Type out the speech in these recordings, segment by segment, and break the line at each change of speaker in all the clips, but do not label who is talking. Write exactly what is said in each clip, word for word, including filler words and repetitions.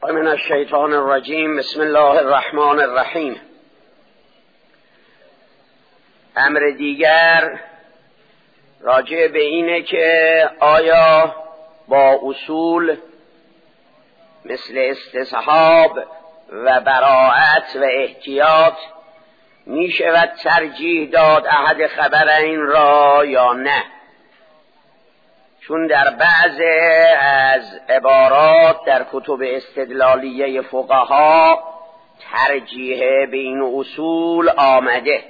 بالله من الشیطان الرجیم. بسم الله الرحمن الرحیم. امر دیگر راجع به اینه که آیا با اصول مثل استصحاب و براءت و احتیاط می شود ترجیح داد احد خبرین را یا نه؟ چون در بعض از عبارات در کتب استدلالیه فقها ترجیح بین اصول آمده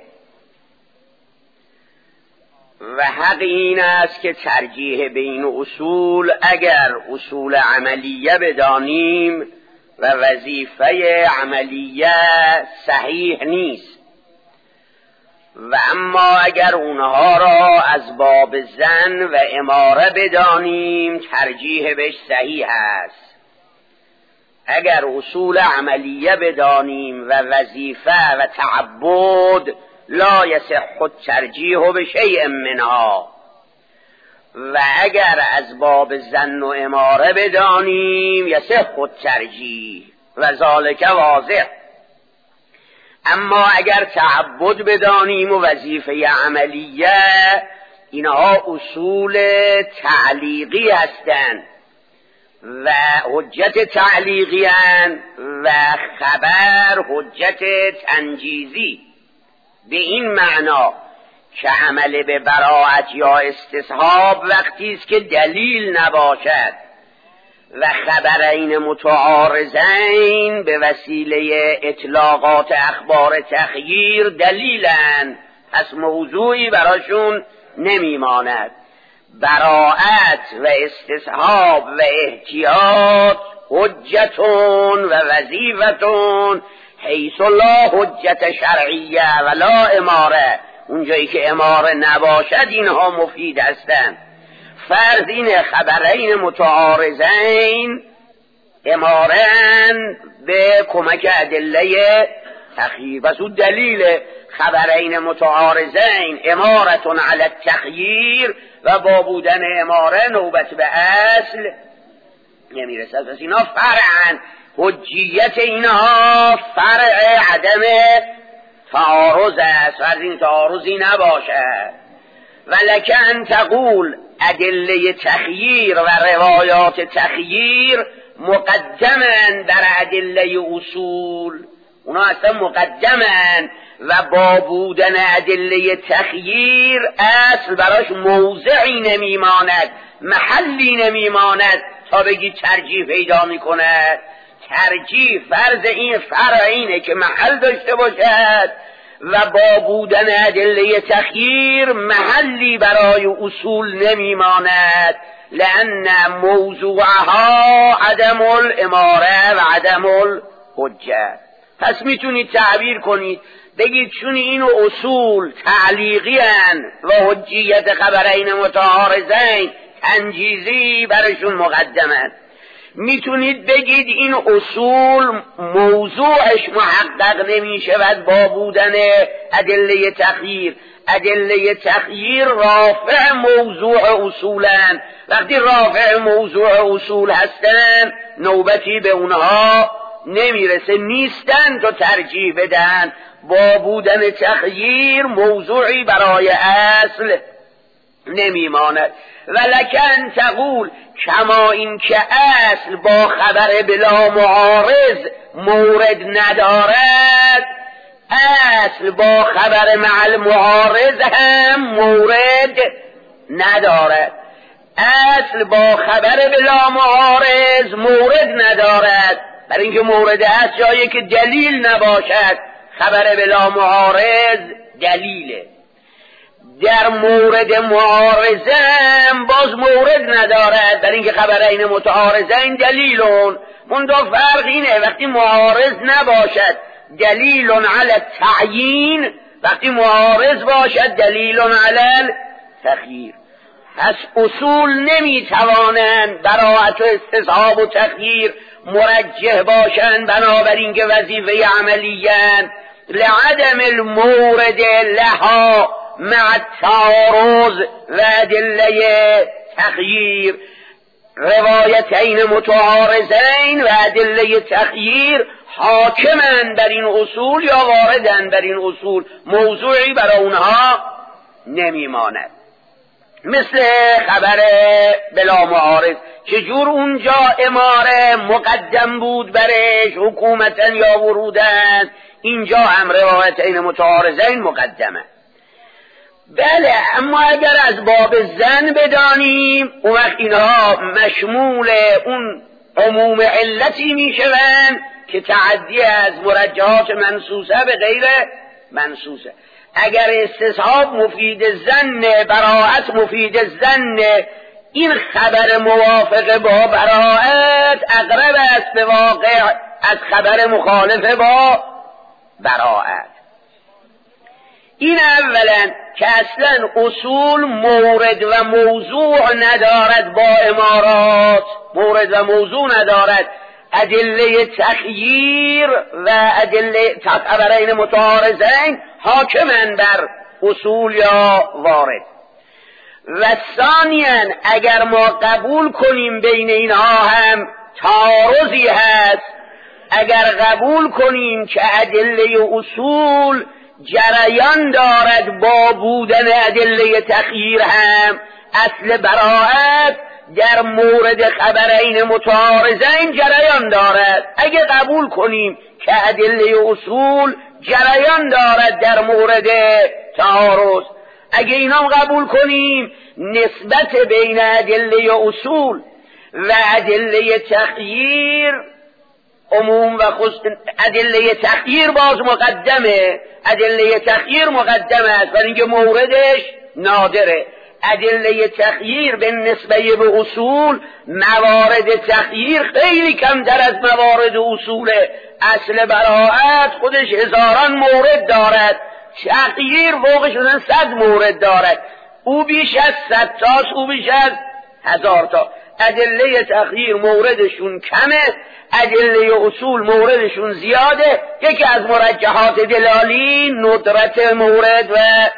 و حق این است که ترجیح بین اصول اگر اصول عملیه بدانیم و وظیفه عملیه صحیح نیست، و اما اگر اونها را از باب زن و اماره بدانیم ترجیح بهش صحیح است. اگر اصول عملیه بدانیم و وظیفه و تعبد لا یصح الترجیح بشیء منها، و اگر از باب زن و اماره بدانیم یصح الترجیح و ذالک واضح. اما اگر تعبد بدانیم و وظیفه عملیه، اینها اصول تعلیقی هستند و حجت تعلیقی هستند و خبر حجت تنجیزی، به این معنا که عمل به براءت یا استصحاب وقتی است که دلیل نباشد و خبرین متعارضین به وسیله اطلاقات اخبار تخییر دلیلن، پس موضوعی براشون نمیماند. براءت و استصحاب و احتیاط حجتون و وظیفتون حیث لا حجت شرعیه و لا اماره، اونجایی که اماره نباشد اینها مفید هستند. فرض این خبرین متعارضین امارن به کمک ادله تخییر، بس اون دلیل خبرین متعارضین امارتون علی التخییر و با بودن اماره نوبت به اصل نمیرسد. پس اینا فرعن، حجیت اینها فرع عدم تعارض است، فرض این تعارضی نباشد. ولک ان تقول ادله تخییر و روایات تخییر مقدمن در ادله اصول، اونا اصلا مقدمن و با بودن ادله تخییر اصل براش موضعی نمیماند، محلی نمیماند تا بگی ترجیح پیدا میکند. ترجیح فرض این فرع اینه که محل داشته باشد و با بودن ادله تخییر محلی برای اصول نمیماند، لأن موضوعها عدم الاماره و عدم الحجه. پس میتونید تعبیر کنید بگید چون این اصول تعلیقی هن و حجیت خبرین متعارضین تنجیزی برشون مقدمه. میتونید بگید این اصول موضوعش محقق نمی شود با بودن ادله تخییر، ادله تخییر رافع موضوع اصولن، وقتی رافع موضوع اصول هستن نوبتی به اونها نمیرسه، نیستن تو ترجیح بدن. با بودن تخییر موضوعی برای اصل نمیماند. ولکن تقول کما این که اصل با خبر بلا معارض مورد ندارد، اصل با خبر مع المعارض هم مورد ندارد. اصل با خبر بلا معارض مورد ندارد، برای اینکه مورد اصل جایی که دلیل نباشد، خبر بلا معارض دلیله. در مورد معارضه هم باز مورد ندارد، در اینکه خبرین متعارضین دلیلون. منتها فرق اینه وقتی معارض نباشد دلیل علی التعیین، وقتی معارض باشد دلیل علی التخییر. پس اصول نمیتوانند براءت و استصحاب و تخییر مرجح باشند، بنابراین که وظیفه عملیان لعدم المورد لها مع التعارض و ادله تخییر. روایتین متعارضین و ادله تخییر حاکمن بر این اصول یا واردن بر این اصول، موضوعی برای اونها نمیماند. مثل خبر بلا معارض، چجور اونجا اماره مقدم بود برش حکومتن یا ورودن، اینجا هم روایتین متعارضین مقدمه. بله، اما اگر از باب زن بدانیم اون وقت اینها مشمول اون عموم علتی میشوند که تعدی از مرجحات منصوصه به غیر منصوصه. اگر استصحاب مفید زن، براءت مفید زن، این خبر موافق با براءت اقرب است به واقع از خبر مخالف با براءت. این اولا که اصلا اصول مورد و موضوع ندارد، با امارات مورد و موضوع ندارد، ادله تخییر و ادله خبرین متعارضین حاکمن بر اصول یا وارد. و ثانیاً اگر ما قبول کنیم بین اینها هم تعارضی هست، اگر قبول کنیم که ادله اصول جریان دارد با بودن ادله تخییر هم، اصل براءت در مورد خبرین متعارضین جریان دارد. اگه قبول کنیم که ادله اصول جریان دارد در مورد تعارض، اگه اینام قبول کنیم نسبت بین ادله اصول و ادله تخییر عموم و خصوص، ادله تخییر باز مقدمه، ادله تخییر مقدمه است برای اینکه موردش نادره. ادله تخییر به نسبه به اصول، موارد تخییر خیلی کمتر از موارد اصوله. اصل براءت خودش هزاران مورد دارد، تخییر فوقش صد مورد دارد، او بیش از صد تاست، او بیش از هزار تا. ادله تخییر موردشون کمه، ادله اصول موردشون زیاده. یکی از مرجحات دلالی ندرت مورد و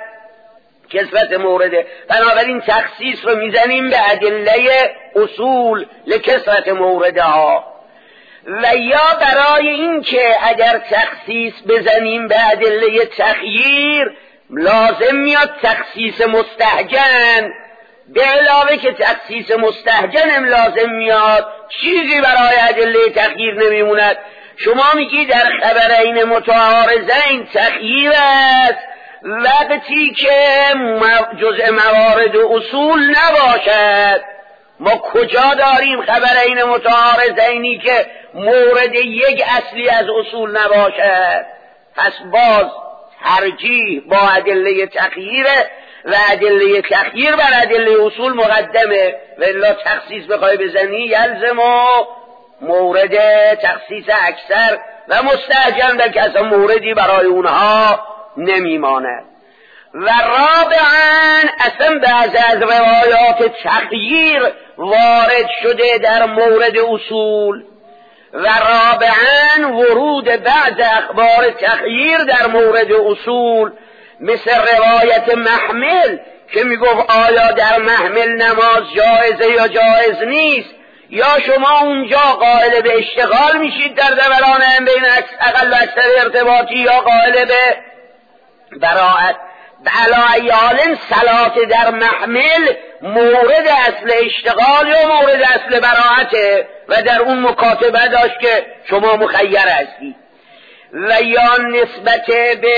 کثرت مورده، بنابراین تخصیص رو میزنیم به ادله اصول لکثرت موردها. و یا برای این که اگر تخصیص بزنیم به ادله تخییر لازم میاد تخصیص مستهجن، به علاوه که تخصیص مستهجن هم لازم میاد، چیزی برای ادله تخییر نمیموند. شما میگی در خبرین متعارضین تخییر است وقتی که جزء موارد اصول نباشد. ما کجا داریم خبرین متعارضینی که مورد یک اصلی از اصول نباشد؟ پس باز ترجیح با ادله تخییره و ادله تخییر بر ادله اصول مقدمه. و الا تخصیص بخوای بزنی یلزم و مورد تخصیص اکثر و مستهجن در که اصلا موردی برای اونها نمیماند. و رابعاً اصلا بعض از روایات تخییر وارد شده در مورد اصول، و رابعاً ورود بعض اخبار تخییر در مورد اصول، مثل روایت محمل که میگفت آیا در محمل نماز جایزه یا جایز نیست، یا شما اونجا قائل به اشتغال میشید در دوران هم بین اقل و اکثر ارتباطی، یا قائل به براعت. علی حال صلات در محمل مورد اصل اشتغال یا مورد اصل براعته و در اون مکاتبه داشت که شما مخیر هستی. و یا نسبت به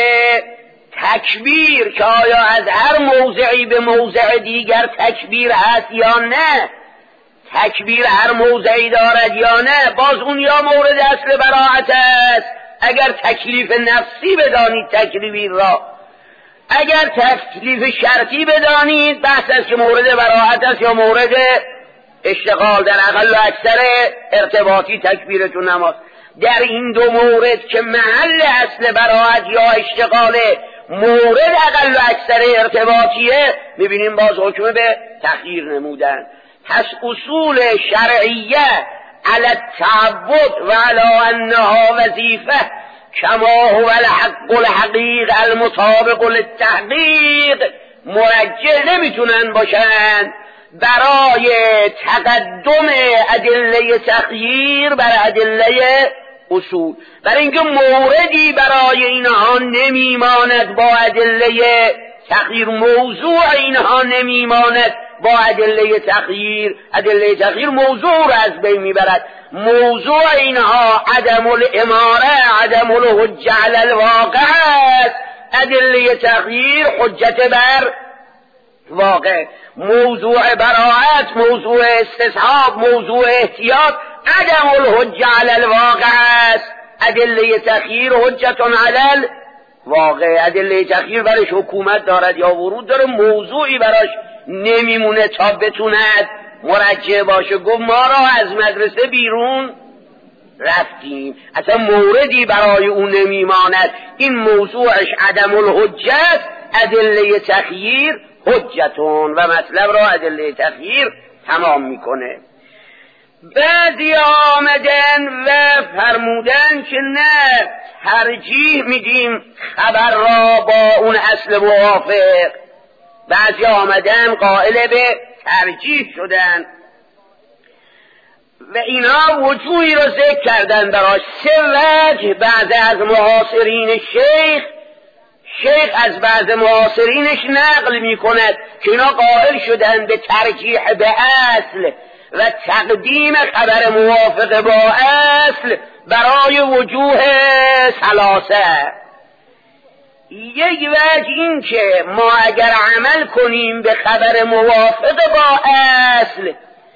تکبیر که آیا از هر موضعی به موضع دیگر تکبیر هست یا نه، تکبیر هر موضعی دارد یا نه، باز اون یا مورد اصل براعت است اگر تکلیف نفسی بدانید تکلیف را. اگر تکلیف شرطی بدانید بحث است که مورد براعت است یا مورد اشتغال، در اقل و اکثر ارتباطی تکبیرتون نماز. در این دو مورد که محل اصل براعت یا اشتغال مورد اقل و اکثر ارتباطیه، میبینیم باز حکم به تخییر نمودن. پس اصول شرعیه علی التعبد و علی انها وظیفه کما هو الحق الحقیق المطابق للتحقیق مرجح نمیتونن باشن برای تقدم ادله تغییر بر ادله اصول، برای اینکه موردی برای اینها نمیماند با ادله تغییر، موضوع اینها نمیماند با ادله تغییر. ادله تغییر موضوع را از بین میبرد. موضوع اینها عدم الاماره، عدم الحجه علی الواقع است. ادله تغییر حجت بر واقع. موضوع براءت، موضوع استصحاب، موضوع احتیاط عدم الحجه علی الواقع است. ادله تغییر حجت علی الواقع. ادله تغییر برش حکومت دارد یا ورود داره، موضوعی براش نمیمونه تا بتوند مرجع باشه. گفت ما را از مدرسه بیرون رفتیم، اصلا موردی برای اون نمیماند. این موضوعش عدم الحجت، ادله تغییر حجتون و مطلب را ادله تغییر تمام میکنه. بعضی آمدن و فرمودن که نه، ترجیح میدیم خبر را با اون اصل موافق. بعضی آمدن قائل به ترجیح شدن و اینا وجوهی را ذکر کردن براش. سه وجه بعض از معاصرین شیخ شیخ از بعض معاصرینش نقل می کند که اینا قائل شدن به ترجیح به اصل و تقدیم خبر موافق با اصل برای وجوه ثلاثه. یک وجه این که ما اگر عمل کنیم به خبر موافق با اصل،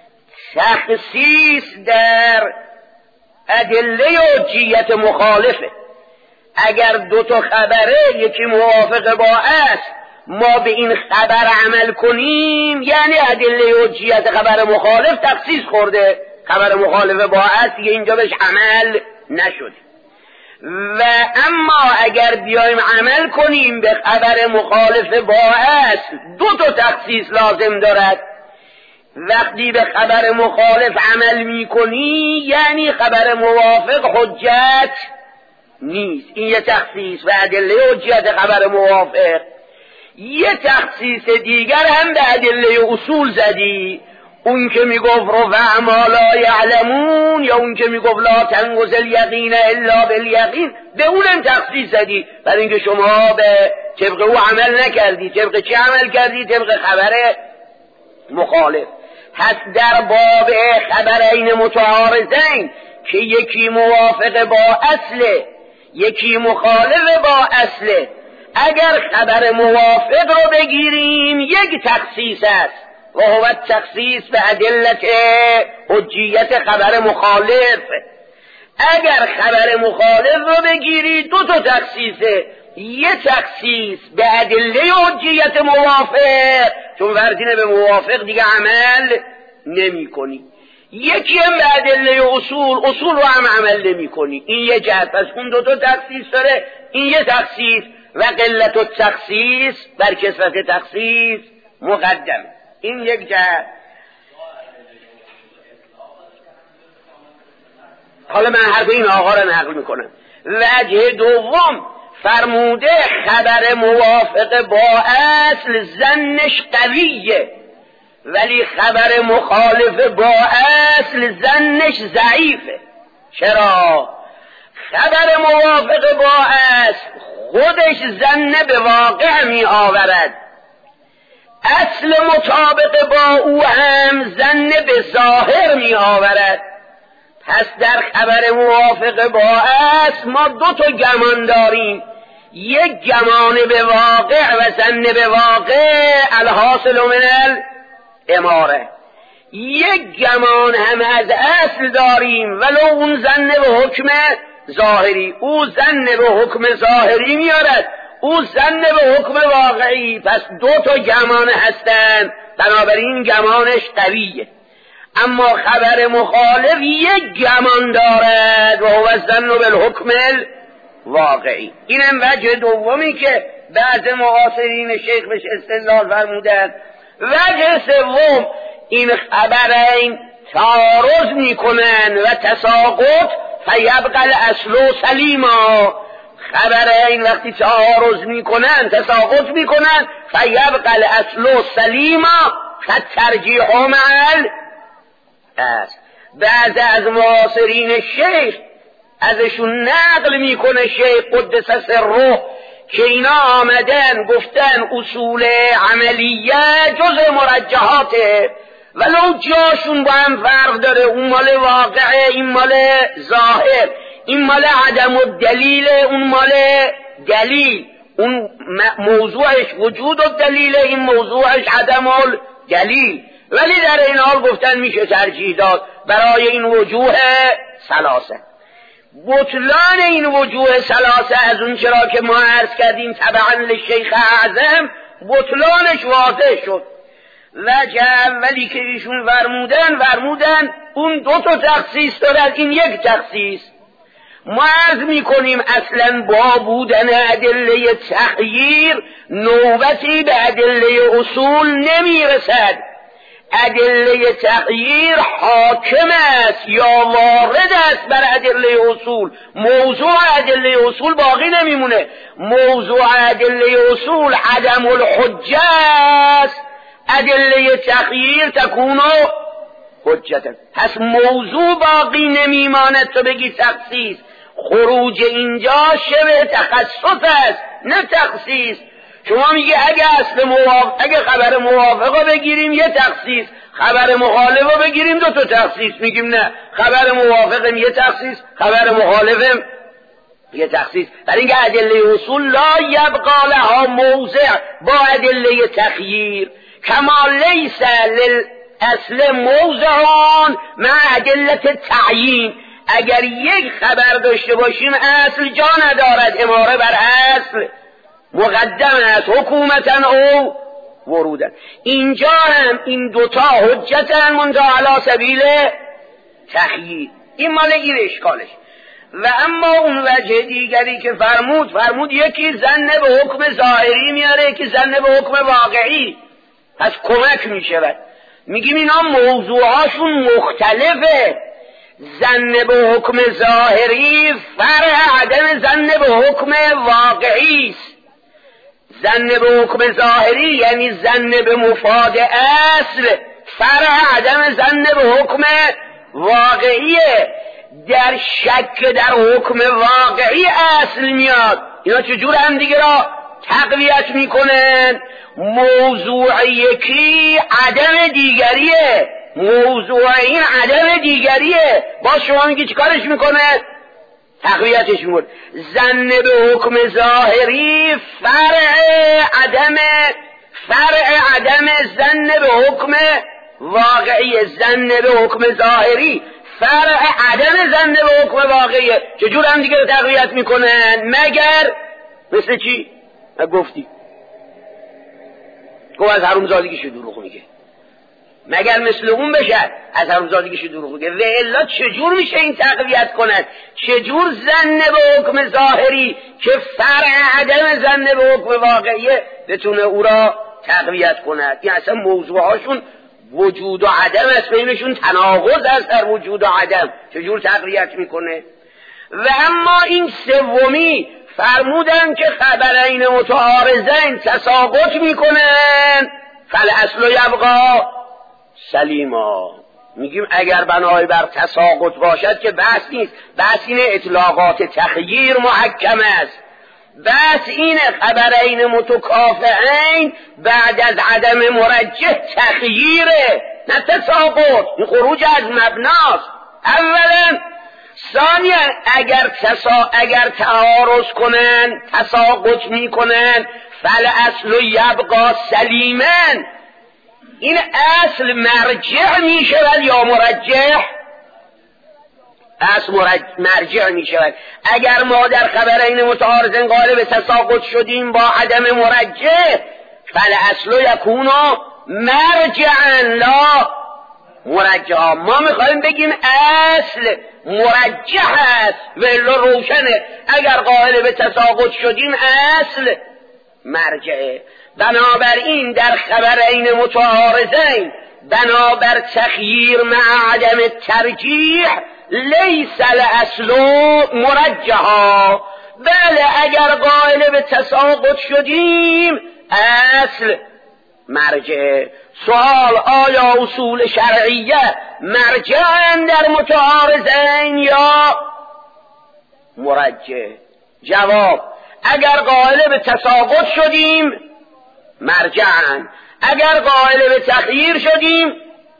تخصیص در ادله حجیت مخالفه. اگر دو تا خبره یکی موافق با اصل، ما به این خبر عمل کنیم یعنی ادله حجیت خبر مخالف تخصیص خورده. خبر مخالف با اصل دیگه اینجا بهش عمل نشده. و اما اگر بیایم عمل کنیم به خبر مخالف با اصل، دو تا تخصیص لازم دارد. وقتی به خبر مخالف عمل میکنی یعنی خبر موافق حجت نیست. این یه تخصیص و ادله حجت خبر موافق. یه تخصیص دیگر هم به ادله اصول زدی، اون که میگفت رفع ما لا یعلمون، یا اون که میگفت لا تنقض الیقین الا بالیقین، به اونم تخصیص زدی، برای اینکه شما به طبق او عمل نکردی. طبق چی عمل کردی؟ طبق خبر مخالف. پس در باب خبرین متعارضین که یکی موافق با اصله یکی مخالف با اصله، اگر خبر موافق رو بگیریم یک تخصیص است و هو تخصیص به ادلت حجیت خبر مخالف. اگر خبر مخالف رو بگیری دو تا تخصیصه، یه تخصیص به ادله حجیت موافق، چون ورزینه به موافق دیگه عمل نمی کنی. یکی هم به ادله اصول، اصول رو هم عمل نمی کنی. این یه جهت. پس اون دو تا تخصیص داره، این یه تخصیص و قلت التخصیص بر کثرت تخصیص مقدم. این یک جهت. حالا من حرف این آقا را نقل میکنم. وجه دوم فرموده خبر موافق با اصل زنش قویه، ولی خبر مخالف با اصل زنش ضعیفه. چرا؟ خبر موافق با اصل خودش زن به واقع می آورد، اصل مطابق با او هم زن به ظاهر می آورد. پس در خبر موافق با اصل ما دو تا گمان داریم، یک گمان به واقع و زن به واقع الحاصل من الاماره، یک گمان هم از اصل داریم ولو اون زن به حکم ظاهری، او زن به حکم ظاهری میارد، او زن به حکم واقعی. پس دو تا گمان هستند، بنابراین گمانش قویه. اما خبر مخالف یک گمان دارد و هو زن بالحکم الواقعی. اینم وجه دومی که بعض معاصرین شیخ بهش استدلال فرمودند. وجه سوم، این خبرین تعارض میکنن و تساقط فیبقى الاصل سلیما. خبرین وقتی تعارض میکنن تساقط میکنن فیبقى الاصل سلیما، فالترجیح مع است. بعض از معاصرین شیخ ازشون نقل میکنه شیخ قدس سره که اینا آمدن گفتن اصول عملیه جز مرجحاته، ولو جاشون با هم فرق داره، اون مال واقعه، این مال ظاهر، این مال عدم الدلیل، اون مال دلیل، اون موضوعش وجود الدلیل، این موضوعش عدم الدلیل، ولی در این حال گفتن میشه ترجیح داد برای این وجوه ثلاثه. بطلان این وجوه ثلاثه از اون چرا که ما عرض کردیم تبعا للشیخ اعظم بطلانش واضح شد. وجه اولی که ایشون فرمودن فرمودن اون دو تا تخصیص دارد، این یک تخصیص. ما عرض میکنیم اصلا با بودن ادله تخییر نوبتی به ادله اصول نمیرسد. ادله تغییر حاکم است یا وارد است بر ادله اصول، موضوع ادله اصول باقی نمیمونه. موضوع ادله اصول عدم الحجه است، ادله تغییر تکون حجتا. پس موضوع باقی نمیماند تو بگی تخصیص. خروج اینجا شبه تخصص است نه تخصیص. شما میگه اگه اصل موافق، اگه خبر موافقه بگیریم یه تخصیص، خبر مخالفه بگیریم دو تا تخصیص. میگیم نه، خبر موافقم یه تخصیص، خبر مخالفم یه تخصیص. برای اینکه ادله اصول لا یبقى لها موضع با ادله تخییر، کما لیس للاصل موضعان مع ادله تعیین. اگر یک خبر داشته باشیم اصل جا ندارد، اماره بر اصل مقدم است، حکومتن او ورودن. اینجا هم این دوتا حجتن منتها علی سبیل تخییر. این مال این اشکالش. و اما اون وجه دیگری که فرمود فرمود یکی زن به حکم ظاهری میاره، یکی زن به حکم واقعی. پس کمک میشه. میگیم اینا موضوعاشون مختلفه. زن به حکم ظاهری فرع عدم زن به حکم واقعی است. زن به حکم ظاهری یعنی زن به مفاد اصل، فرع عدم زن به حکم واقعیه. در شک در حکم واقعی اصل میاد. اینا چجور هم دیگه را تقویت میکنن؟ موضوع یکی عدم دیگریه، موضوع این عدم دیگریه. باز شما میگی چیکارش میکنه؟ تقویتش میکنه. زن به حکم ظاهری فرع عدم فرع عدم زن به حکم واقعی. زن به حکم ظاهری فرع عدم زن به حکم واقعیه. چجور هم دیگه رو تقویت میکنن؟ مگر مثل چی؟ گفتی گفت از حرومزادگیش دروغ میگه، مگر مثل اون بشه از حرومزادگیش دروغ میگه. و الا چجور میشه این تقویت کند؟ چجور زن به حکم ظاهری که فرع عدم زن به حکم واقعیه بتونه او را تقویت کند؟ این اصلا موضوعهاشون وجود و عدم است، بینشون تناقض است در وجود و عدم. چجور تقویت میکنه؟ و اما این سومی فرمودن که خبرین متعارضین تساقط میکنن فالاصل یبقی سلیما. میگیم اگر بنای بر تساقط باشد که بحث نیست، بحث اینه اطلاقات تخییر محکم است. بحث اینه خبرین متکافئین بعد از عدم مرجح تخییره نه تساقط. این خروج از مبناست اولا. ثانیا اگر تسا اگر تعارض کنن تساقط میکنن فالاصل یبقی سلیما. این اصل مرجع میشود یا مرجح؟ اصل مرجع میشود. اگر ما در خبرین متعارضین قائل به تساقط شدیم با عدم مرجح فالاصل یکون مرجعا لا مرجحا. ما میخوایم بگیم اصل مرجح است و الا روشنه. اگر قائل به تساقط شدیم اصل مرجعه. بنابراین در خبرین متعارضین بنابر تخییر مع عدم ترجیح لیس الاصل مرجحا. بله اگر قائل به تساقط شدیم اصل مرجع. سوال: آیا اصول شرعیه مرجعن در متعارضین یا مرجع؟ جواب: اگر قائل به تساقط شدیم مرجعن، اگر قائل به تخییر شدیم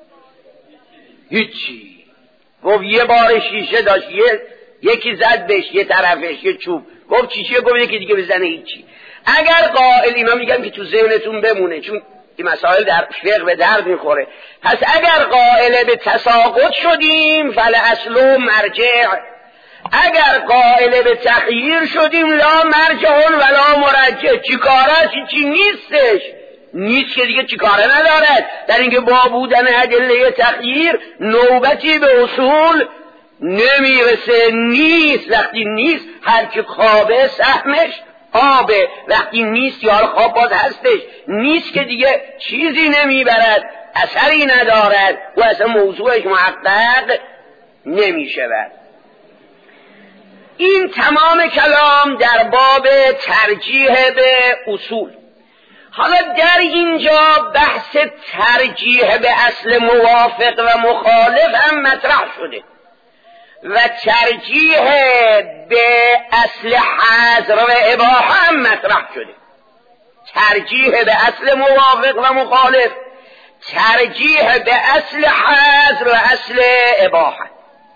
هیچی. گفت یه بار شیشه داشت، یه یکی زد بهش یه طرفش یه چوب، گفت چیشه؟ گفت یکی دیگه بزنه هیچی. اگر قائل، اینا میگم که تو ذهنتون بمونه چون این مسائل در فقه به درد میخوره. پس اگر قائل به تساقط شدیم فالاصل مرجع، اگر قائل به تخییر شدیم لا مرجع ولا مرجع. چی کاره؟ چی, چی نیستش؟ نیست که دیگه چی کاره ندارد. در اینکه با بودن ادله تخییر نوبتی به اصول نمیرسه. نیست، وقتی نیست هر که خوابه سهمش آبه، وقتی نیست یار خواب باز هستش، نیست که دیگه چیزی نمیبرد، اثری ندارد و اصلا موضوعش محقق نمیشود. این تمام کلام در باب ترجیح به اصول. حالا در اینجا بحث ترجیح به اصل موافق و مخالف هم مطرح شده و ترجیح به اصل حظر و اباحه هم مطرح شده. ترجیح به اصل موافق و مخالف، ترجیح به اصل حظر و اصل اباحه.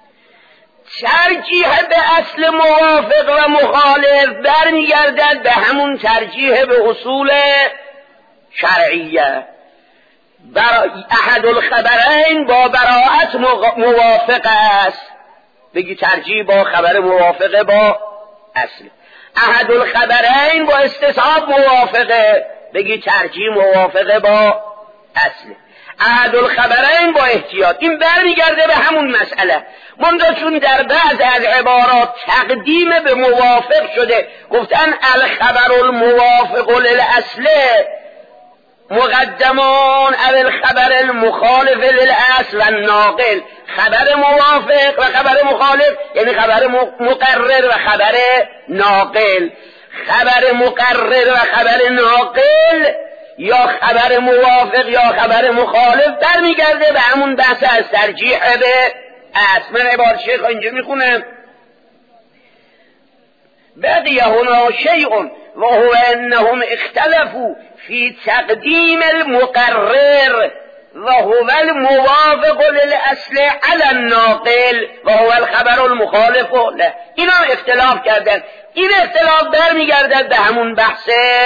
ترجیح به اصل موافق و مخالف برمیگردد به همون ترجیح به اصول شرعیه. برای احد الخبرین با براءت موافق است، بگی ترجیح با خبر موافقه با اصل. احد الخبرین با استصحاب موافقه، بگی ترجیح موافقه با اصل. احد الخبرین با احتیاط. این برمیگرده به همون مسئله. منتها چون در بعض از عبارات تقدیم به موافق شده، گفتن الخبر الموافق للاصل مقدمان علی الخبر المخالف للاصل و الناقل. خبر موافق و خبر مخالف یعنی خبر مقرر و خبر ناقل. خبر مقرر و خبر ناقل یا خبر موافق یا خبر مخالف برمیگرده به همون بحث از ترجیح به اصل. من عبارت شیخ اینجا میخونم: بقی هنا شیء و هو انهم اختلفوا فی تقدیم المقرر و هو الموافق للاصل علی الناقل و هو الخبر المخالف له. اینا اختلاف کردن. این اختلاف برمیگردد به همون بحث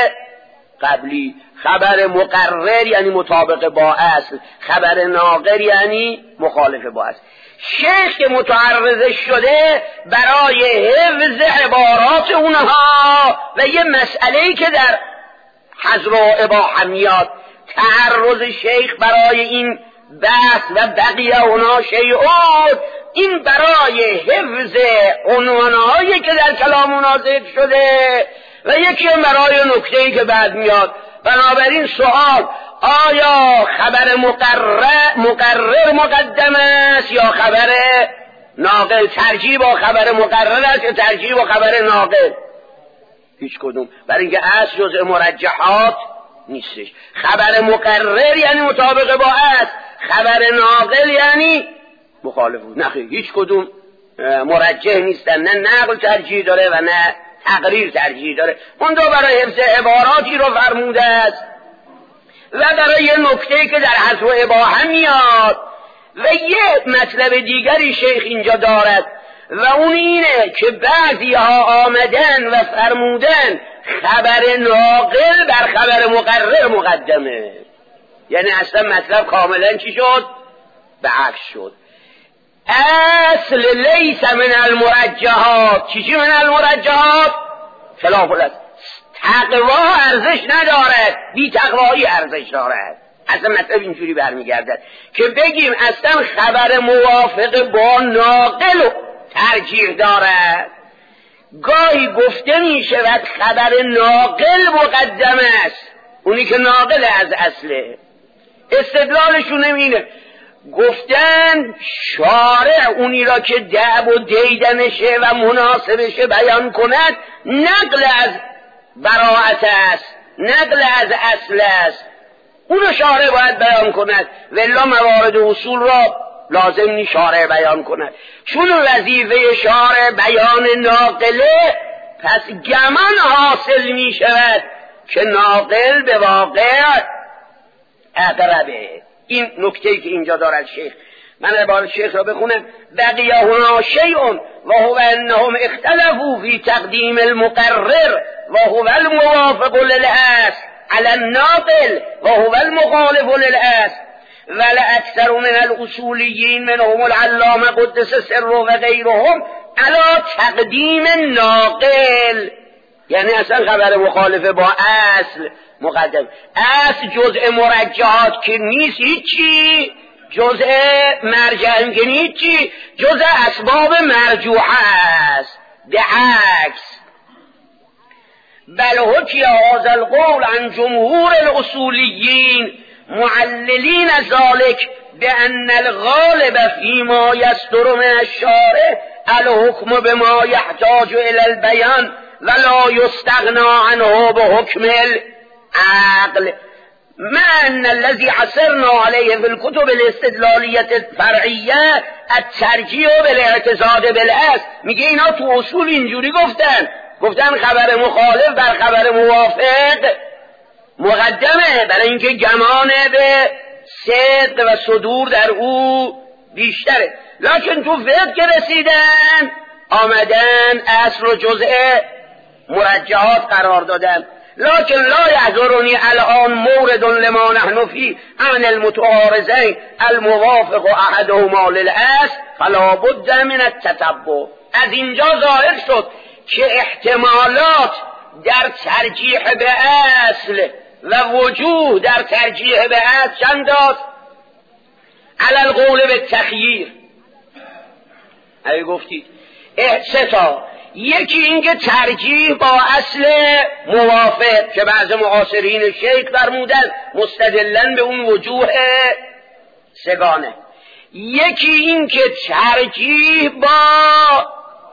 قبلی. خبر مقرر یعنی مطابق با اصل، خبر ناقل یعنی مخالف با اصل. شیخ که متعرض شده برای حفظ عبارات اونها و یه مسئله‌ای که در حظر و اباحه میاد، تعرض شیخ برای این بحث و بقیه اونها شیعون، این برای حفظ عنوانهایی که در کلام اونا ذکر شده و یکی برای نکته‌ای که بعد میاد. بنابراین سوال: آیا خبر مقرر مقرر مقدم است یا خبر ناقل؟ ترجیح با خبر مقرر است یا ترجیح با خبر ناقل؟ هیچ کدوم، برای اینکه اصل جزء مرجحات نیستش. خبر مقرر یعنی مطابق با اصل، خبر ناقل یعنی مخالف. نه هیچ کدوم مرجح نیستن، نه نقل ترجیح داره و نه تقریر ترجیح داره. اون دو برای حفظ عباراتی رو فرموده است و برای یه نکته‌ای که در حظر و اباحه میاد. و یه مطلب دیگری شیخ اینجا دارد و اون اینه که بعضی ها آمدن و فرمودن خبر ناقل بر خبر مقرر مقدمه، یعنی اصلا مطلب کاملا چی شد؟ به عکس شد. اصل لیس من المرجحات. چی چی من المرجحات؟ خلاف الاصل. تقوا ارزش ندارد، بی تقوایی ارزش دارد. اصلا مطلب اینجوری برمیگردد که بگیم اصلا خبر موافق با ناقل ترجیح دارد. گاهی گفته می شود خبر ناقل مقدم است، اونی که ناقل از اصله. استدلالشون اینه، گفتن شارع اونی را که دعب و دیدنشه و مناسبشه بیان کند نقل از براعت است، نقل از اصل است. اونو شارع باید بیان کند، ولی موارد اصول را لازم نی شارع بیان کند. چون وظیفه شارع بیان ناقله، پس گمان حاصل می شود که ناقل به واقع اقربه. این نکته‌ای که اینجا دارد شیخ، من عبارت شیخ را بخونم: بقی هنا شیء و هو انهم اختلفوا فی تقدیم المقرر و هو الموافق للأصل على الناقل و هو المخالف للأصل ولأكثر من الاصولیین منهم العلامه قدس سر و غیرهم على تقدیم الناقل. یعنی اصلا خبر مخالف با اصل مقدم. اصل جزء مرجحات که نیست، هیچی جزء مرجع که نیستی، جزء اسباب مرجوحه است. به عکس بل حکی هذا القول عن جمهور الاصولیین معللین ذلك بأن الغالب فيما يصدر من الشارع الحكم بما يحتاج إلى البيان ولا يستغنى عنه بحكم العقل، مع أن الذي حصرنا عليه في الكتب الاستدلالية الفرعية الترجیح بالاعتزاد بالاصل. میگه اینا تو اصول اینجوری گفتن گفتن خبر مخالف بر خبر موافق مقدمه، برای اینکه گمان به صدق و صدور در او بیشتره. لکن تو فقه که رسیدن آمدن اصل و جزء مرجحات قرار دادن. لكن لا يحضرني الآن مورد لما نحن فيه عن المتعارضين الموافق احدهما للأصل فلا بد من التتبع. از اینجا ظاهر شد که احتمالات در ترجیح به اصل و وجوه در ترجیح به اصل چند است؟ علی القول به تخییر. اگه گفتید سه تا، یکی اینکه ترجیح با اصل موافق که بعض معاصرین شیخ فرمودن مستدلن به اون وجوه سگانه، یکی اینکه ترجیح با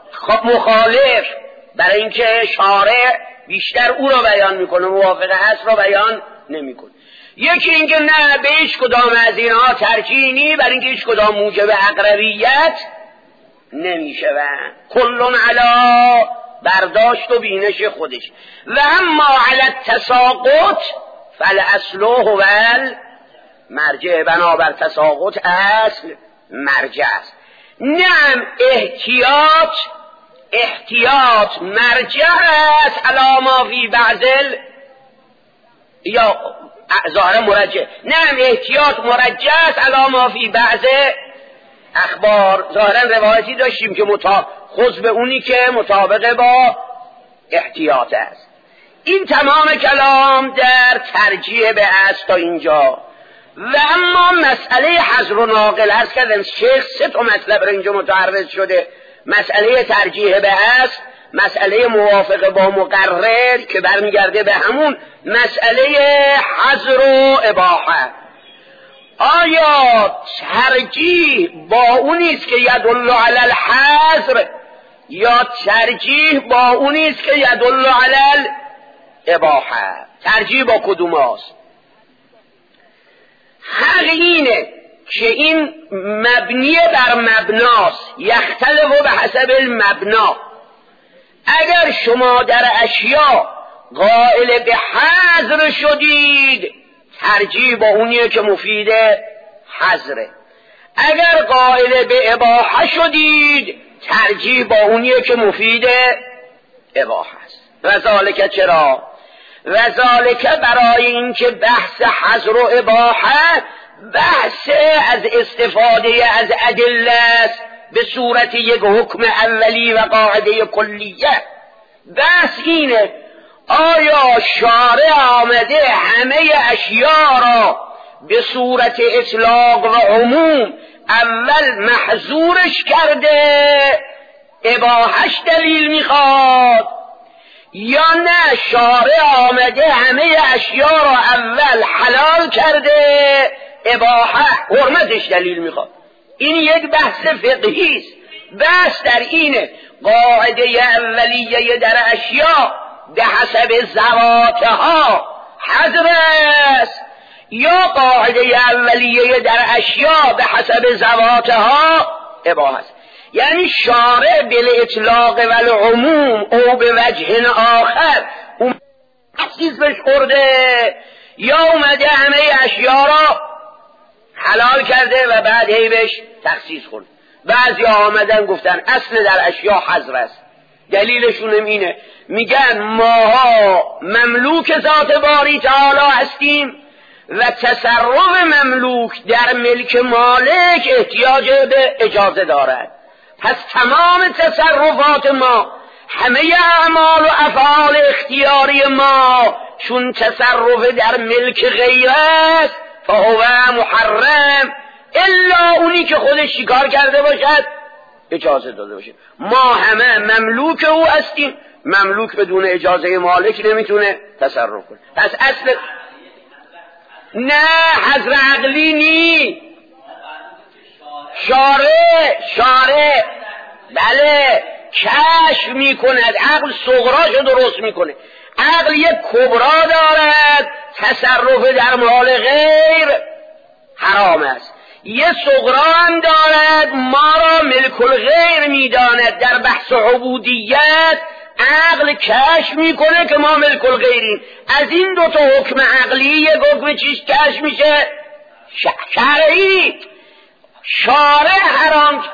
مخالف برای اینکه شارع بیشتر او را بیان میکنه موافق اصل را بیان نمیکنه، یکی اینکه نه به هیچ کدام از اینها ترجیح نی برای اینکه هیچ کدام موجب اقربیت نمیشه و کلون علا برداشت و بینش خودش. و اما علی التساقط فالاصل هو المرجع، بنابر تساقط اصل مرجع است. نعم احتیاط احتیاط مرجع است علی ما فی بعضل یا ظاهر مرجع، نعم احتیاط مرجع است علی ما فی بعض اخبار. ظاهرا روایتی داشتیم که مطابق خذ به اونی که مطابق با احتیاط است. این تمام کلام در ترجیح به اصل تا اینجا. و اما مسئله حذر و ناقل هست که شیخ سه تا مطلب را اینجا متعرض شده: مسئله ترجیح به اصل، مسئله موافقه با مقرر که برمیگرده به همون مسئله حذر و اباحه. آیا ترجیح با اونیست که یدل علی الحذر یا ترجیح با اونیست که یدل علی الاباحه؟ ترجیح با کدوم است؟ حق اینه که این مبنی بر مبناست، یختلف به حسب المبنا. اگر شما در اشیاء قائل به حذر شدید ترجیح با اونیه که مفید حذره، اگر قائل به اباحه شدید ترجیح با اونیه که مفید اباحه است. و ذالک چرا؟ و ذالک برای اینکه بحث حذر و اباحه بحث از استفاده از ادله است به صورت یک حکم اولی و قاعده کلیه. بحث اینه آیا شارع آمده همه اشیاء را به صورت اطلاق و عموم اول محظورش کرده اباحش دلیل میخواد، یا نه شارع آمده همه اشیاء را اول حلال کرده اباحه حرمتش دلیل میخواد؟ این یک بحث فقهی است. بحث در اینه قاعده اولیه در اشیاء به حسب ذواتها حذر است یا قاعده اولیه در اشیاء به حسب ذواتها اباحه است. یعنی شارع بالاطلاق و العموم او به وجه آخر اون تخصیص بهش خورده یا اومده همه اشیاء را حلال کرده و بعد هی بهش تخصیص خورده. بعضی آمدن گفتن اصل در اشیاء حظر است. دلیلشون اینه، میگن ماها مملوک ذات باری تعالی هستیم و تصرف مملوک در ملک مالک احتیاج به اجازه دارد. پس تمام تصرفات ما، همه اعمال و افعال اختیاری ما چون تصرف در ملک غیر است فهو محرم، الا اونی که خودش شکار کرده باشد اجازه داده باشه. ما همه مملوک او هستیم، مملوک بدون اجازه مالک نمیتونه تصرف کنه. پس اصل نه حظر عقلی نی، شارع شارع بله کشف میکند، عقل صغراشو درست میکنه. عقل یک کبرا دارد، تصرف در مال غیر حرام است. یه صغرا هم دارد، ما را ملک الغیر میداند. در بحث عبودیت عقل کشف میکنه که ما ملک الغیریم. از این دو تا حکم عقلی یک حکم چیش کشف میشه؟ شرعی. شارع حرام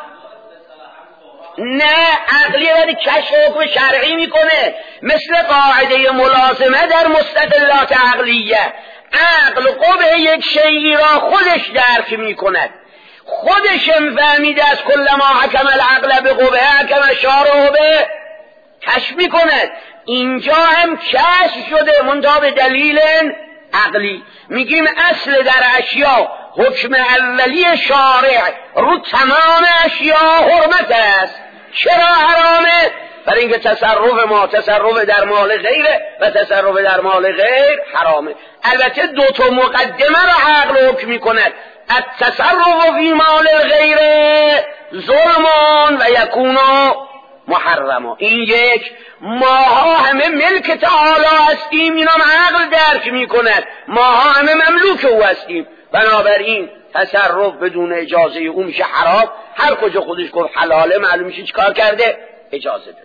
نه عقلی ولی کشف حکم شرعی میکنه، مثل قاعده ملازمه در مستدلات عقلیه. عقل قبح یک شیئی را خودش درک میکند، خودش فهمیده از کل ما حکم العقل به قبح حکم شارع به کشف میکند. اینجا هم کشف شده منتها به دلیل عقلی. میگیم اصل در اشیاء حکم اولی شارع رو تمام اشیاء حرمت است. چرا حرامه؟ برای اینکه تصرف ما تصرف در مال غیره و تصرف در مال غیر حرامه. البته دو تا مقدمه را عقل حکم میکند. التصرف فی مال غیر ظلم و یکون محرم. این یک. ماها همه ملک تعالی هستیم، اینا عقل درک میکند. ماها همه مملوک او هستیم، بنابراین تصرف بدون اجازه او میشه حرام. هر کجا خودش گفت حلاله معلوم میشه چیکار کرده؟ اجازه داده.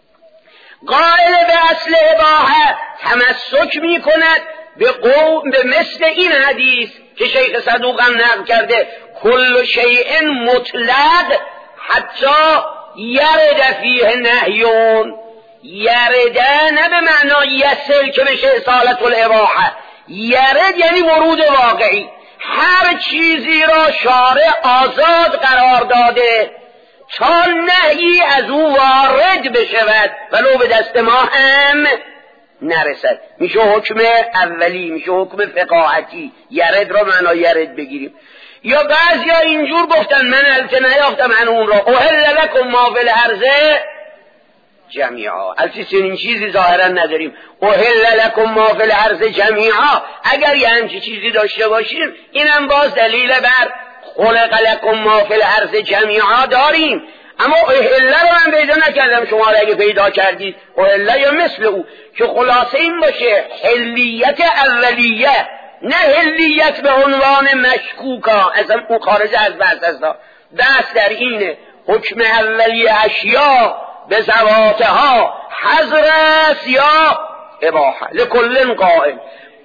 قائل به اصل اباحه تمسک میکند به قوم به مثل این حدیث که شیخ صدوق هم نقل کرده، کل شیء مطلق حتی یرد فیه نهیون. یرده نه به معنای یسل که بشه اصالت الاباحه، یرد یعنی ورود واقعی. هر چیزی را شارع آزاد قرار داده تا نهی از او وارد بشود ولو به دست ما هم نرسد. میشه حکم اولی، میشه حکم فقاهتی. یرد را معنای یرد بگیریم. یا بعضی ها اینجور گفتن، من البته نیافتم من اون را، احل لکم ما فی الارض جمیعا. البته این چیزی ظاهرا نداریم. احل لکم ما فی الارض جمیعا. اگر یه همچی چیزی داشته باشیم اینم باز دلیل بر خلق لکم ما فی الارض جمیعا داریم. اما احل رو من پیدا نکردم، شما را اگه پیدا کردید احل یا مثل او، که خلاصه این باشه حلیت اولیه، نه حلیت به عنوان مشکوکا، اصلا اون خارج از بحث است. بحث در اینه حکم اولی اشیاء به ذواتها حظر است یا اباحه. لکل قائل.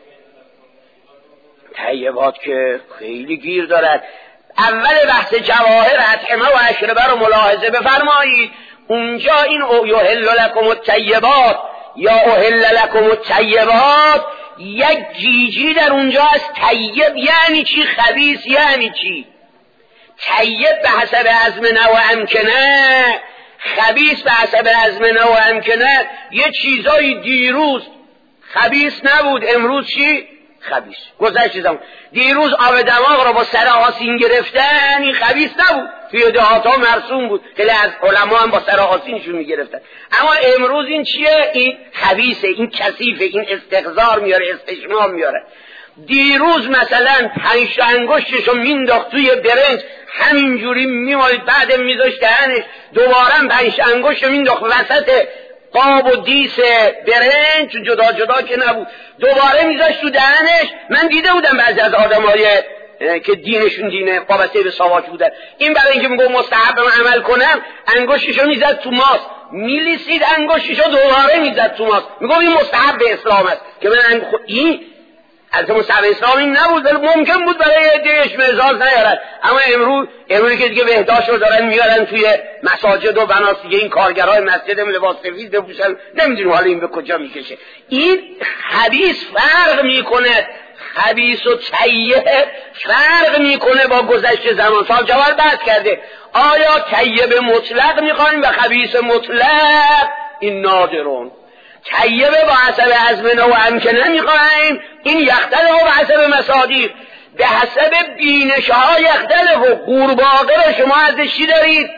طیبات که خیلی گیر دارد. اول بحث جواهر اطعمه و اشربه رو ملاحظه بفرمایید. اونجا این یحل لکم الطیبات یا احل لکم الطیبات یک جیجی در اونجا است. طیب یعنی چی؟ خبیث یعنی چی؟ طیب به حسب ازمنه و امکنه، خبیث به حسب ازمنه و امکنه. یه چیزای دیروز خبیث نبود، امروز چی؟ خبیث. گذشت زمان دیروز آب دماغ را با سر آسین گرفتن، این خبیث نبود، توی دهات‌ها مرسوم بود، خیلی از علما هم با سر آسینشون میگرفتن. اما امروز این چیه؟ این خبیثه، این کثیفه، این استقذار میاره، استشمام میاره. دیروز مثلا پنج تا انگشتشو مینداخت توی برنج، همینجوری میمالید، بعد میذاشت دهنش، دوباره پنج تا انگشتشو مینداخت وسط قاب و دیس برنج جدا جدا که نبود، دوباره میذاشت تو دهنش. من دیده بودم بعضی از آدمای که دینشون دینه وابسته به ساواک بودن، این برای اینکه میگم مستحب عمل کنم انگشتشو میزد تو ماست، میلیسید انگشتشو دوباره میزد تو ماست، میگم این مستحب به اسلام است که من انگ... این از مستحب اسلامی نبود، ولی ممکن بود برای عده‌اش مزاج نیارد. اما امروز امروز که دیگه بهداشت رو دارن میارن توی مساجد و بناس دیگه، این کارگرای مسجد هم لباس سفید بپوشن، نمیدونیم حالا این به کجا میکشه. این خبیث فرق میکنه، خبیث و طیب فرق میکنه با گذشت زمان. سال جوال بحث کرده آیا طیب مطلق میخوایم و خبیث مطلق؟ این نادرون. طیبه با حسب ازمنه و امکنه میخوایم، این یختله و حسب مصادیق، به حسب بینش ها یختله. و قورباغه رو شما ازش چی دارید؟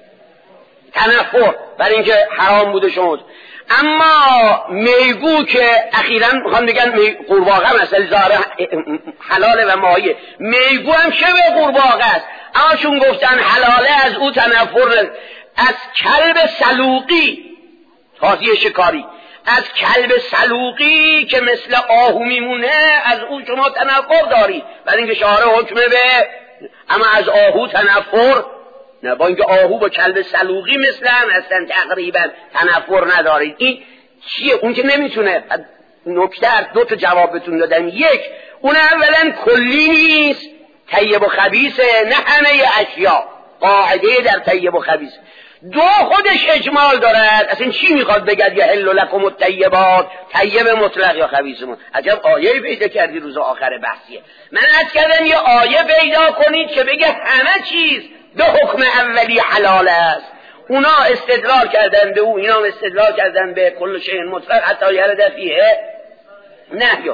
تنفر، برای اینکه حرام بوده شما. اما میگو که اخیراً میخوام بگن قورباغه مثلا ظاهر حلاله و مایه، میگو هم شبه قورباغه است، اما چون گفتن حلاله از او تنفر. از کلب سلوقی تازی شکاری، از کلب سلوقی که مثل آهو میمونه از او شما تنفر دارید، برای اینکه شارع حکمه به. اما از آهو تنفر نه، با اینکه آهو با کلب سلوقی مثل هم هستن تقریبا، تنفر ندارید. این چیه؟ اون که نمیتونه. نکته دو تا جواب بهتون دادم. یک، اون اولا کلی نیست، طیب و خبیثه، نه همه اشیا، قاعده در طیب و خبیث. دو، خودش اجمال دارد. اصلا چی میخواد بگد یا حل لکم الطیبات، طیب مطلق یا خبیث مطلق؟ عجب آیه پیدا کردی روز آخر بحثیه. من عرض کردم یه آیه پیدا کنید که بگه همه چیز به حکم اولی حلال است. اونا استدلال کردن به او، اینا استدلال کردن به کل شیء مطلق حتی یرد فیه نهی.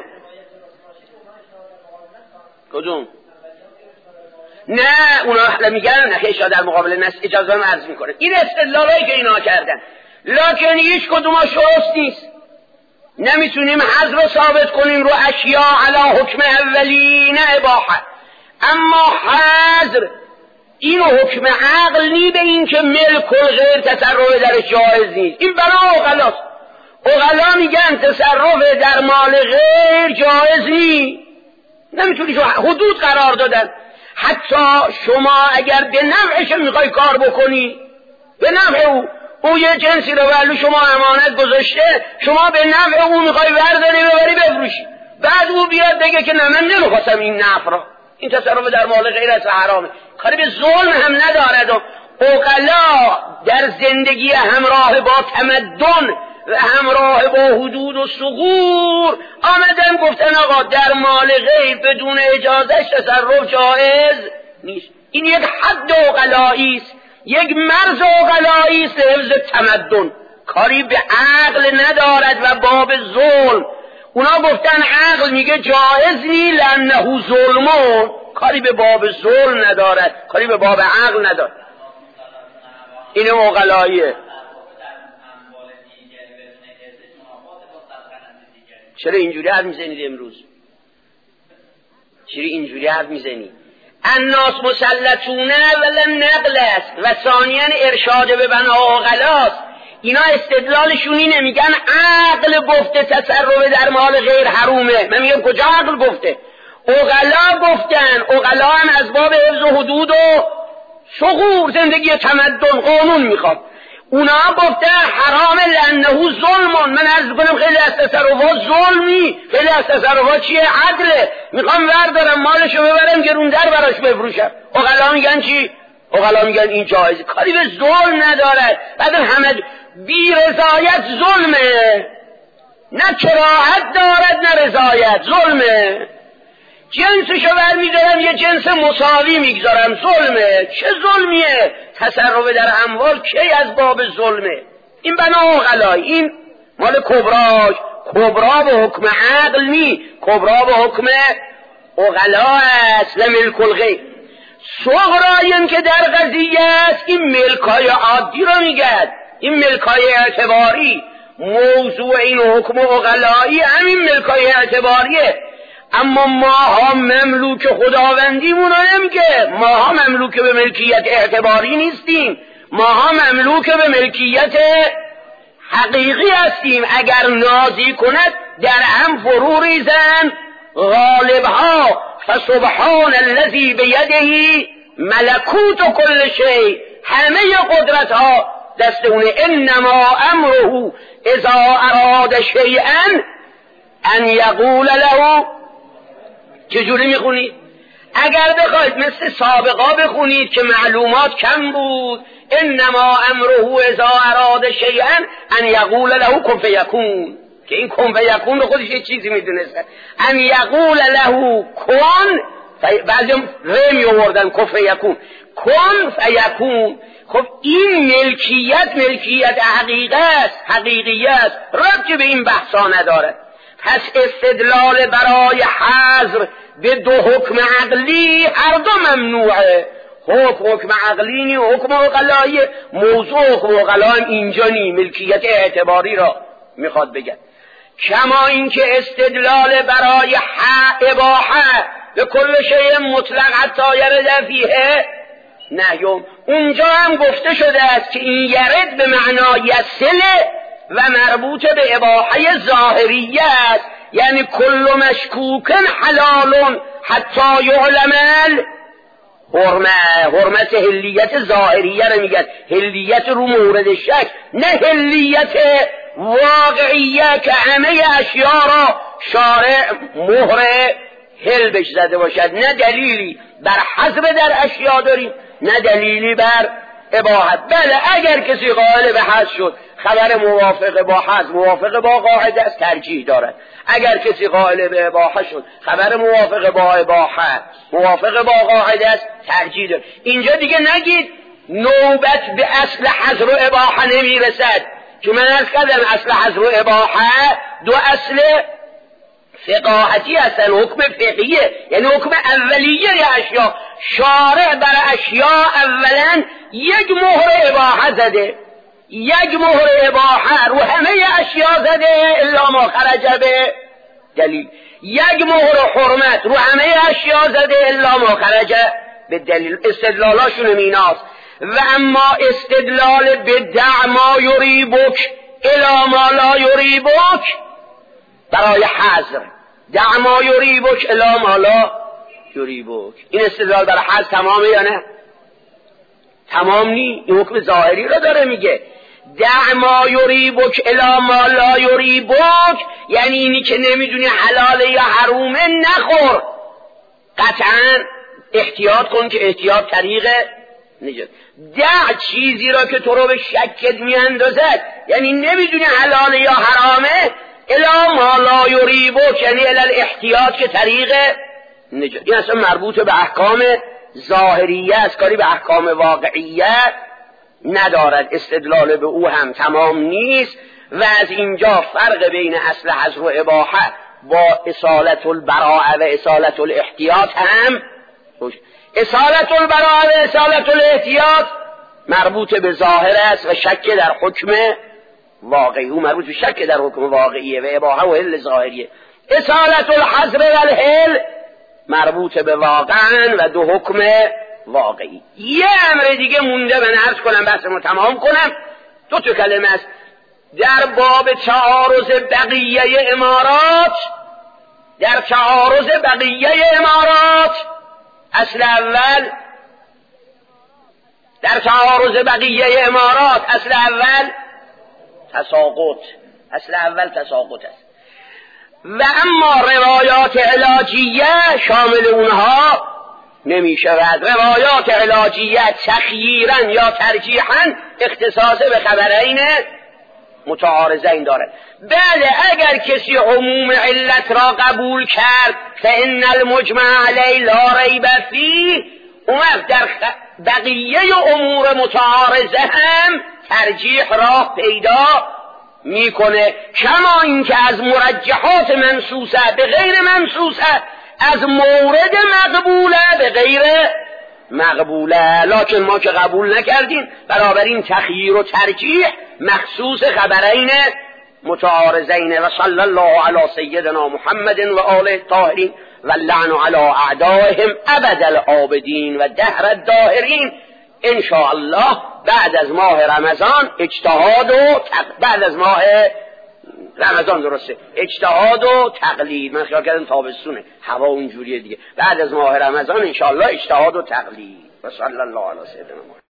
کدوم؟ نه اونا حالا میگن نخیشا در مقابل نص اجازه هم عرض میکنه. این استدلالایی که اینا کردن، لکن هیچ کدوم ها شرست نیست. نمیتونیم حظ رو ثابت کنیم رو اشیاء علی حکم اولی، نه اباحت. اما حظر این حکم عقل نی به این که ملک و غیر تصرف درش جایز نیست. این بنا اغلاست. اغلا میگن تصرف در مال غیر جایز نی، نمیتونی شو حدود قرار دادن. حتی شما اگر به نفعش میخوای کار بکنی، به نفع او، او یه جنسی رو برلو شما امانت گذاشته، شما به نفع او میخوای برداری ببری بفروشی، بعد او بیاد بگه که نه من نمیخواستم این نفع رو، این تصرف در مال غیر است و حرامه، کاری به ظلم هم ندارد. عقلا در زندگی همراه با تمدن و همراه با حدود و ثغور آمدن گفتن آقا در مال غیر بدون اجازهش تصرف جایز نیست. این یک حد عقلایی است، یک مرز عقلایی است حفظ تمدن، کاری به عقل ندارد و باب ظلم. اونا گفتن عقل میگه جایز نی لانه ظلمون، کاری به باب ظلم ندارد، کاری به باب عقل ندارد. این عقلاییه. چرا اینجوری حرف میزنید امروز؟ چرا اینجوری حرف میزنید؟ الناس مسلطونه اولا نقل است و ثانیا ارشاد به بنا عقلاست. اینا استدلالشون اینه، میگن عقل گفته تصرف در مال غیر حرومه. من میگم کجا عقل گفته؟ عقلا گفتن. عقلا هم از باب حفظ حدود و ثغور زندگی تمدن قانون میخواد. اونا گفته حرام لانه ظلمون. من عرض کنم خیلی از تصرفات ظلمی، خیلی از تصرفات چیه؟ عدله. میخوام بردارم مالشو ببرم گروندر براش بفروشم. عقلا میگن چی؟ عقلا میگن این جایز، کاری به ظلم ندارد. بعد همه بی رضایت ظلمه، نه کراهت دارد نه رضایت، ظلمه. جنسشو برمیدارم یه جنس مساوی میگذارم، ظلمه. چه ظلمیه؟ تصرف در اموال کی از باب ظلمه؟ این بنا عقلای، این مال کبراش. کبرا به حکم عقل نی، کبرا به حکم عقلا است، ملک الغیر. صغرایم که در قضیه است، این ملکای عادی رو میگد، این ملکای اعتباری. موضوع این حکم عقلایی همین ملکای اعتباریه. اما ماها مملوک خداوندیمون رو نمیگه. ماها مملوک به ملکیت اعتباری نیستیم، ماها مملوک به ملکیت حقیقی هستیم، اگر نازی کند در هم فرو ریزند. غالبها فسبحان الذی بیده ملکوت کل شیء، همه قدرت ها دست اونه. انما امره اذا اراد شیئا ان یقول له. چجوری میخونید؟ اگر بخواید مثل سابقا بخونید که معلومات کم بود، انما امره اذا اراد شیئا ان یقول له کن فیکون، که این کن فیکون رو خودش یه چیزی میدونسته. ان یقول له کن، بعضی هم رمی آوردن کن فیکون، کن فیکون. خب این ملکیت ملکیت حقیقت حقیقیت ربطی به این بحثا نداره. پس استدلال برای حظر به دو حکم عقلی هر دو ممنوعه. حکم حکم عقلی نی، حکم عقلایی. موضوع حکم عقلایی اینجا نی، ملکیت اعتباری را میخواد بگن. کما اینکه استدلال برای اباحه به کل شیء مطلق حتی یرد فیه نهیم، اونجا هم گفته شده است که این یرد به معنای سله و مربوط به اباحه ظاهریه است، یعنی کل مشکوکن حلال حتی یعلم حرمه. حرمت هلیت ظاهریه رو میگن، هلیت رو مورد شک، نه هلیت واقعیه که همه اشیاء را شارع مهر هل بش زده باشد. نه دلیلی بر حذف در اشیاء داریم، نه دلیلی بر اباحت. بله اگر کسی قائل به حذف شد، خبر موافق با حذف موافق با قاعده است، ترجیح دارد. اگر کسی قائل به اباحه شد، خبر موافق با اباحه موافق با قاعده است، ترجیح دارد. اینجا دیگه نگید نوبت به اصل حذف و اباحه نمیرسد، که من عرض کردم اصل حذف و اباحه دو اصل فقاهتی هستن، حکم فقهیه، یعنی حکم اولیه اشیاء. شارع بر اشیاء اولا یک مهر اباحه زده، یک مهر اباحه رو همه اشیاء زده الا ما خرج به دلیل، یک مهر حرمت رو همه اشیاء زده الا ما خرج به دلیل. استدلالاشون میناست. و اما استدلال به دع ما یریبک الی ما لا یریبک برای حذر، دع ما یریبک الی ما لا یریبک، این استدلال برای حذر تمامه یا نه؟ تمام نی. این حکم ظاهری رو داره میگه. دع ما یریبک الی ما لا یریبک یعنی اینی که نمیدونی حلاله یا حرومه نخور، قطعا احتیاط کن که احتیاط طریق نجات. دع چیزی را که تو رو به شکت میاندازد، یعنی نمیدونی حلاله یا حرامه، الی ما لا یریبک یعنی الی الاحتیاط که طریق نجات. این اصلا مربوط به احکام ظاهریه است، کاری به احکام واقعیه ندارد. استدلال به او هم تمام نیست. و از اینجا فرق بین اصل حظر و اباحه با اصالت البراءه و اصالت الاحتیاط هم روش. اصالت البراءه و اصالت الاحتیاط مربوط به ظاهر است و شک در حکم واقعی، او مربوط به شک در حکم واقعیه و اباحه و حل ظاهریه. اصالت الحظر و الحل مربوط به واقعا و دو حکم واقعی. یه امر دیگه مونده، من عرض کنم بحثمو تمام کنم. دو تا کلمه است در باب تعارض بقیه امارات. در تعارض بقیه امارات اصل اول، در تعارض بقیه امارات اصل اول تساقط، اصل اول تساقط است. و اما روایات علاجیه شامل اونها نمی شود. روایات علاجیه تخییرا یا ترجیحا اختصاص به خبرین متعارضین دارد. بله اگر کسی عموم علت را قبول کرد فإن المجمع علیه لا ریب فیه، اون در بقیه امور متعارضه هم ترجیح راه پیدا میکنه. کما اینکه از مرجحات منصوصه به غیر منصوصه، از مورد مقبوله به غیر مقبوله، لکن ما که قبول نکردیم، بنابراین تخییر و ترجیح مخصوص خبرین متعارضین. و صلی الله علی سیدنا محمد و آله الطاهرین و اللعن علی اعدائهم ابد العابدین و دهر الداهرین. انشاءالله بعد از ماه رمضان اجتهاد و تق... بعد از ماه رمضان درسته اجتهاد و تقلید، من خیال کردم تابستونه هوا اونجوریه دیگه، بعد از ماه رمضان انشاءالله اجتهاد و تقلید. و صلی الله علی سیدنا محمد.